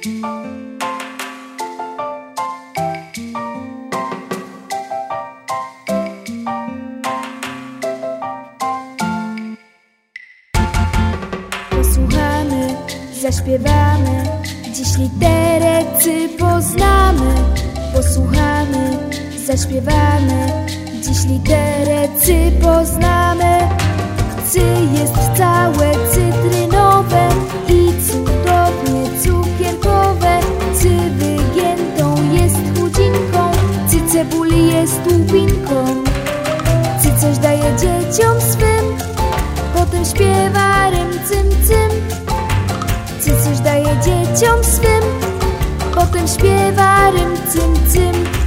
Posłuchamy, zaśpiewamy, dziś literę C poznamy. Posłuchamy, zaśpiewamy, dziś literę C poznamy. C jest całe cytrynowe i cudownie cukierkowe. C wygiętą jest chudzinką, C cebuli jest łupinką. C coś daje dzieciom swym, potem śpiewa rym cym cym. C coś daje dzieciom swym, potem śpiewa rym cym cym.